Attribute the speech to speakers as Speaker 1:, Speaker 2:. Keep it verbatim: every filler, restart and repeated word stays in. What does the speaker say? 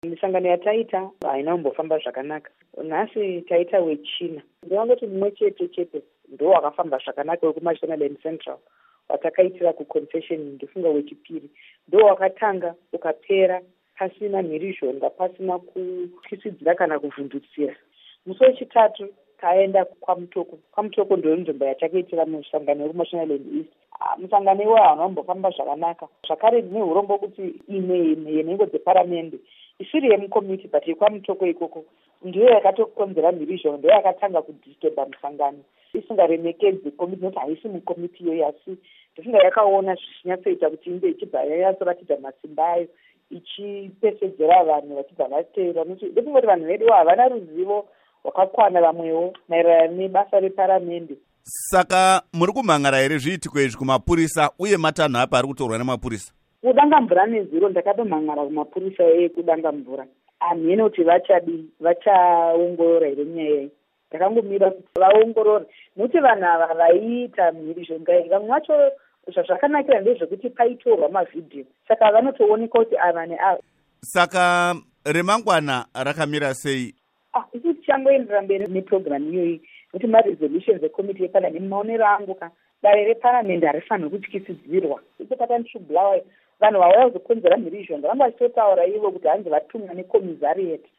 Speaker 1: Misangano yataita haina kumbofamba zvakanaka. Nhasi taita wechina. Ndinongoti mumwe chete chete ndo wakafamba zvakanaka wekuMashonaland Central watakaitira kuconfession. Ndifunga wechipiri ndo wakatanga ukapera pasina mhirizhonga, pasina kutyisidzira kana kuvhundutsira. Musi wechitatu taenda kwaMutoko. kwaMutoko ndo nzvimbo yatakaitira musangano wekuMashonaland East. Musangano iwoyo hauna kumbofamba zvakanaka. Zvakare ndine urombo kuti imwe imwe yenhengo dzeparamende isiri yemukomiti but yekwaMutoko ikoko ndiyo yakatokonzera mhirizhonga, ndiyo yakatanga kudisturba musangano isingaremekedzi komiti, noti haisi mukomiti iyoyo, asi ndifunga yakaona zvichinyatsoita kuti inge ichibva yanyatsoratidza masimba ayo ichipesedzera vanhu vachibva vateera. Ndofungoti vanhu vedu havana ruzivo rwakakwana vamwewo maererano nebasa reparamende.
Speaker 2: Saka muri kumhangara here zviitiko izvi kumapurisa, uye matanho apa ari kutorwa nemapurisa?
Speaker 1: Kudanga mvura nezuro ndakatomhangara kumapurisa ekudanga mvura. Hamene kuti vachadi vachaongorora here nyaya iyi. Ndakangomira kuti vaongorore nokuti vanhu ava vaiita mhirizhonga iyi vamwe vacho zvazvakanakira ndezvekuti paitorwa mavhidhiyo, saka vanotooneka kuti ava neava.
Speaker 2: Saka remangwana rakamira sei?
Speaker 1: Ah, isi tichangoendera mberi nepurogiramu iyoyi nokuti maresolutions ekomiti yeparamende maonero angu ka dare reparamende harifanirwi kutyisidzirwa. Iko patanishubhulawa vanhu vauya kuzokonzera mhirizhonga vanga vachitotaura ivo kuti hanzi vatumwa nekomizarieti.